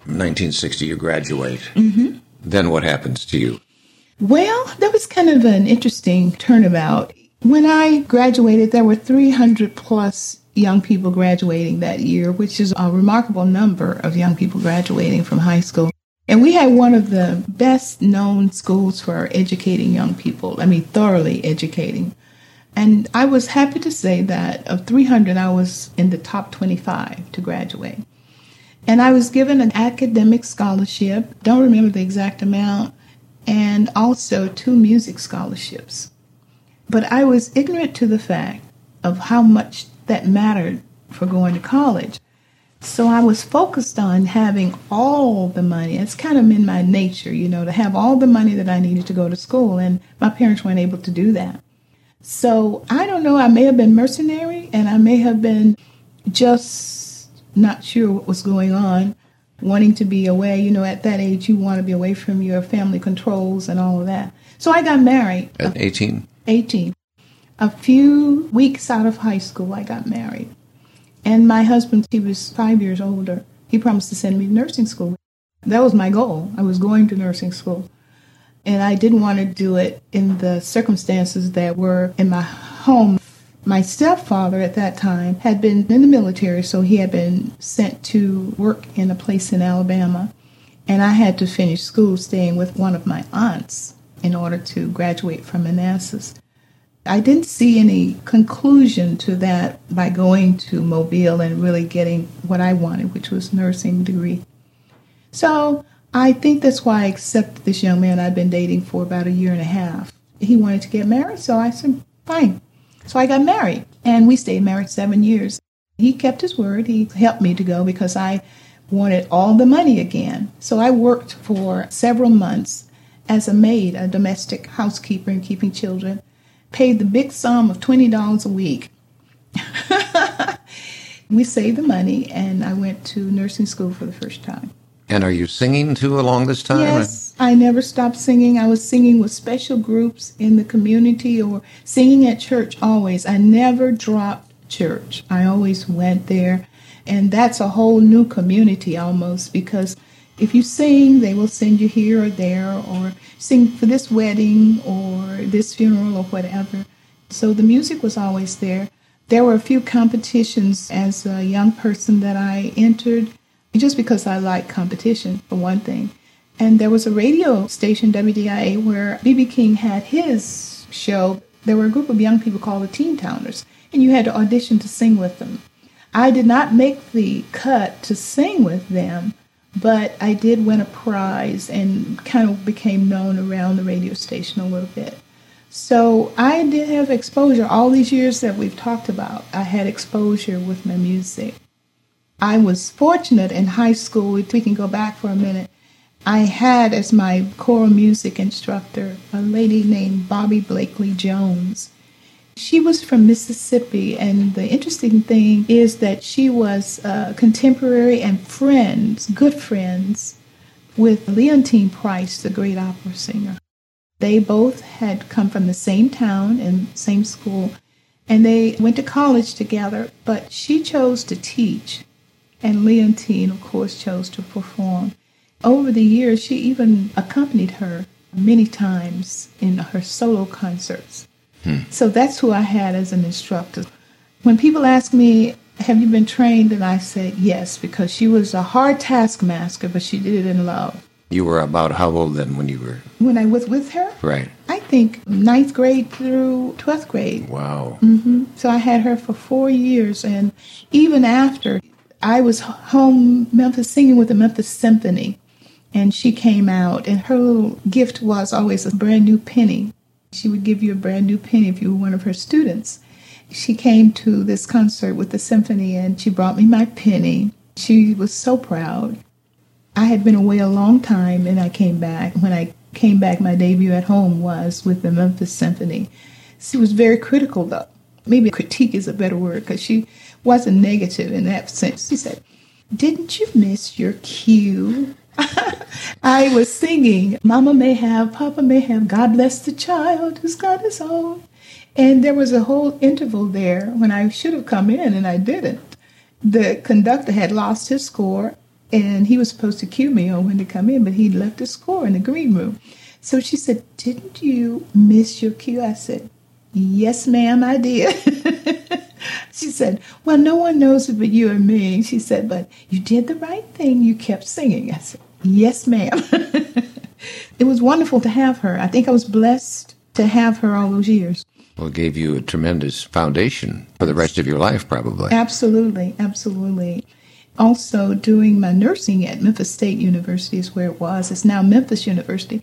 1960, you graduate. Mm-hmm. Then what happens to you? Well, that was kind of an interesting turnabout. When I graduated, there were 300 plus young people graduating that year, which is a remarkable number of young people graduating from high school. And we had one of the best known schools for educating young people. I mean, thoroughly educating. And I was happy to say that of 300, I was in the top 25 to graduate. And I was given an academic scholarship, don't remember the exact amount, and also 2 music scholarships. But I was ignorant to the fact of how much that mattered for going to college. So I was focused on having all the money. It's kind of in my nature, to have all the money that I needed to go to school, and my parents weren't able to do that. So I don't know, I may have been mercenary, and I may have been just not sure what was going on, wanting to be away. At that age, you want to be away from your family controls and all of that. So I got married. At 18? 18. A few weeks out of high school, I got married. And my husband, he was 5 years older. He promised to send me to nursing school. That was my goal. I was going to nursing school. And I didn't want to do it in the circumstances that were in my home. My stepfather at that time had been in the military, so he had been sent to work in a place in Alabama. And I had to finish school staying with one of my aunts in order to graduate from Manassas. I didn't see any conclusion to that by going to Mobile and really getting what I wanted, which was nursing degree. So I think that's why I accepted this young man I'd been dating for about 1.5 years. He wanted to get married, so I said, fine. So I got married, and we stayed married 7 years. He kept his word. He helped me to go because I wanted all the money again. So I worked for several months as a maid, a domestic housekeeper and keeping children. Paid the big sum of $20 a week. We saved the money, and I went to nursing school for the first time. And are you singing, too, along this time? Yes, I never stopped singing. I was singing with special groups in the community or singing at church always. I never dropped church. I always went there, and that's a whole new community almost, because if you sing, they will send you here or there, or sing for this wedding or this funeral or whatever. So the music was always there. There were a few competitions as a young person that I entered, just because I like competition, for one thing. And there was a radio station, WDIA, where B.B. King had his show. There were a group of young people called the Teen Towners, and you had to audition to sing with them. I did not make the cut to sing with them, but I did win a prize and kind of became known around the radio station a little bit. So I did have exposure. All these years that we've talked about, I had exposure with my music. I was fortunate in high school, if we can go back for a minute, I had as my choral music instructor a lady named Bobby Blakely Jones. She was from Mississippi, and the interesting thing is that she was contemporary and friends, good friends, with Leontyne Price, the great opera singer. They both had come from the same town and same school, and they went to college together, but she chose to teach, and Leontyne, of course, chose to perform. Over the years, she even accompanied her many times in her solo concerts. So that's who I had as an instructor. When people ask me, have you been trained? And I said yes, because she was a hard taskmaster, but she did it in love. You were about how old then when you were? When I was with her? Right. I think 9th grade through 12th grade. Wow. So I had her for 4 years, and even after, I was home Memphis singing with the Memphis Symphony, and she came out, and her little gift was always a brand new penny. She would give you a brand new penny if you were one of her students. She came to this concert with the symphony, and she brought me my penny. She was so proud. I had been away a long time, and I came back. When I came back, my debut at home was with the Memphis Symphony. She was very critical, though. Maybe critique is a better word, because she wasn't negative in that sense. She said, "Didn't you miss your cue?" I was singing, "Mama may have, Papa may have, God bless the child who's got his own." And there was a whole interval there when I should have come in, and I didn't. The conductor had lost his score, And he was supposed to cue me on when to come in, but he'd left a score in the green room. So she said, "Didn't you miss your cue?" I said, "Yes, ma'am, I did." She said, "Well, no one knows it but you and me." She said, "But you did the right thing. You kept singing." I said, "Yes, ma'am." It was wonderful to have her. I think I was blessed to have her all those years. Well, it gave you a tremendous foundation for the rest of your life, probably. Absolutely, absolutely. Also, doing my nursing at Memphis State University is where it was. It's now Memphis University.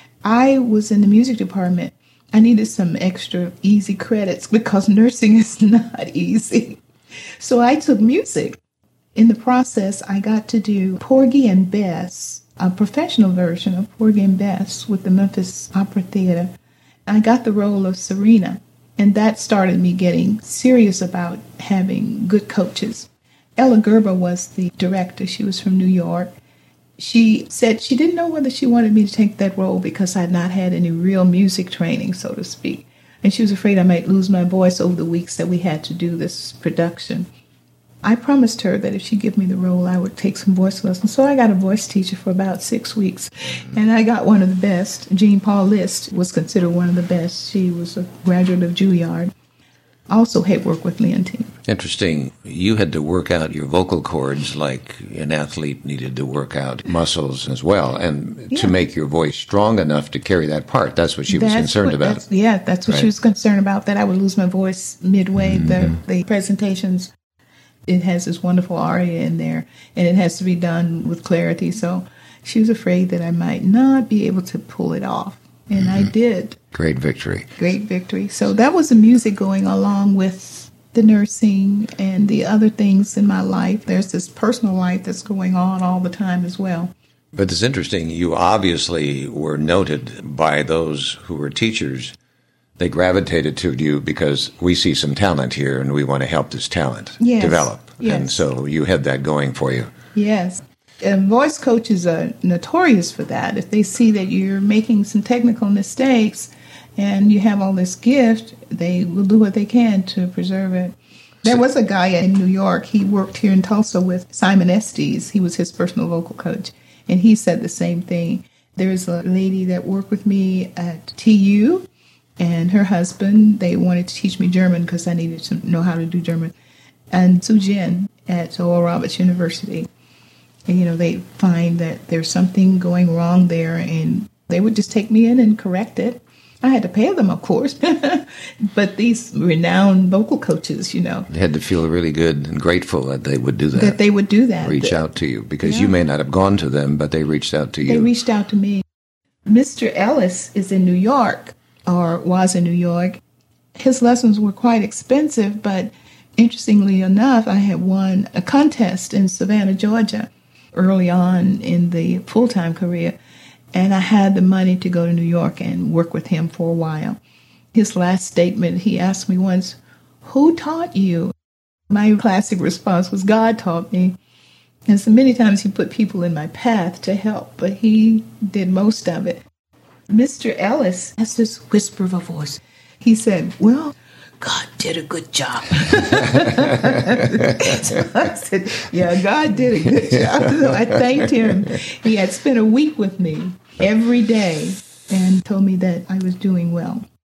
I was in the music department. I needed some extra easy credits because nursing is not easy. So I took music. In the process, I got to do Porgy and Bess, a professional version of Porgy and Bess with the Memphis Opera Theater. I got the role of Serena, and that started me getting serious about having good coaches. Ella Gerber was the director. She was from New York. She said she didn't know whether she wanted me to take that role because I had not had any real music training, so to speak. And she was afraid I might lose my voice over the weeks that we had to do this production. I promised her that if she'd give me the role, I would take some voice lessons. So I got a voice teacher for about 6 weeks, and I got one of the best. Jean Paul List was considered one of the best. She was a graduate of Juilliard. Also had worked with Leontine. Interesting. You had to work out your vocal cords like an athlete needed to work out muscles as well, and to make your voice strong enough to carry that part. That's what she was concerned about. That's what she was concerned about, that I would lose my voice midway the presentations. It has this wonderful aria in there, and it has to be done with clarity. So she was afraid that I might not be able to pull it off. And I did. Great victory. Great victory. So that was the music going along with the nursing and the other things in my life. There's this personal life that's going on all the time as well. But it's interesting. You obviously were noted by those who were teachers. They gravitated to you because we see some talent here and we want to help this talent develop. Yes. And so you had that going for you. Yes. And voice coaches are notorious for that. If they see that you're making some technical mistakes and you have all this gift, they will do what they can to preserve it. There was a guy in New York. He worked here in Tulsa with Simon Estes. He was his personal vocal coach. And he said the same thing. There's a lady that worked with me at TU, and her husband, they wanted to teach me German because I needed to know how to do German. And Sue Jin at Oral Roberts University. And, they find that there's something going wrong there, and they would just take me in and correct it. I had to pay them, of course, but these renowned vocal coaches, They had to feel really good and grateful that they would do that. That they would do that. Reach out to you, because you may not have gone to them, but they reached out to you. They reached out to me. Mr. Ellis is in New York, or was in New York. His lessons were quite expensive, but interestingly enough, I had won a contest in Savannah, Georgia, early on in the full-time career, and I had the money to go to New York and work with him for a while. His last statement, he asked me once, "Who taught you?" My classic response was, "God taught me." And so many times he put people in my path to help, but he did most of it. Mr. Ellis has this whisper of a voice. He said, "Well, God did a good job." So I said, yeah, God did a good job. So I thanked him. He had spent a week with me every day and told me that I was doing well.